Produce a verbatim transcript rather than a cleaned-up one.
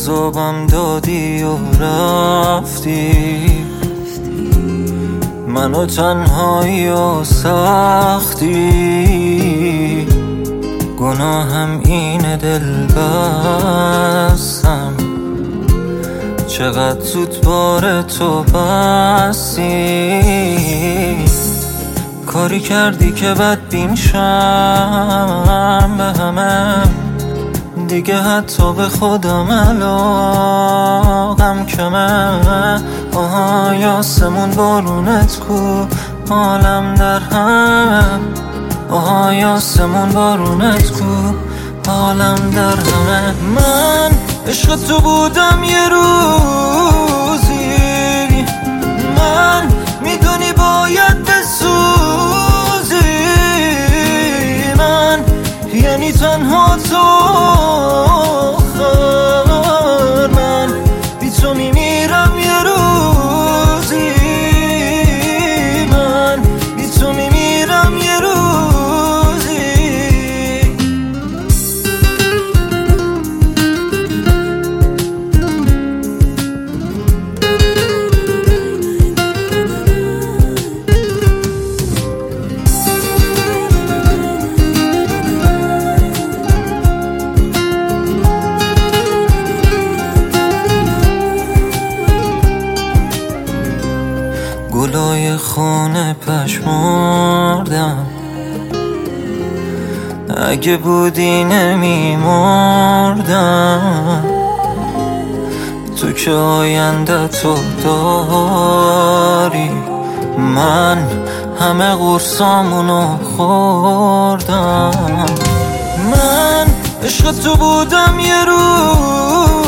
عذابم دادی و رفتی، منو تنهایی و سختی. گناهم اینه دل بستم، چقدر زود بار تو بستی. کاری کردی که بدبین شم به همه، دیگه حتی به خودم علاقم کمه. آها یاسمون بارونت کو، حالم در هم. آها یاسمون بارونت کو، حالم در همه. من عشق تو بودم یه روزی، من میدونی باید بسوزی. من یعنی تنها تو آخر، من بی تو میمیرم یه روزی. من بی تو میمیرم یه روزی. گلای خونه پشمردم، اگه بودی نمیمردم. تو که آینده تو داری، من همه قرصامونو خوردم. من عشق تو بودم یه روز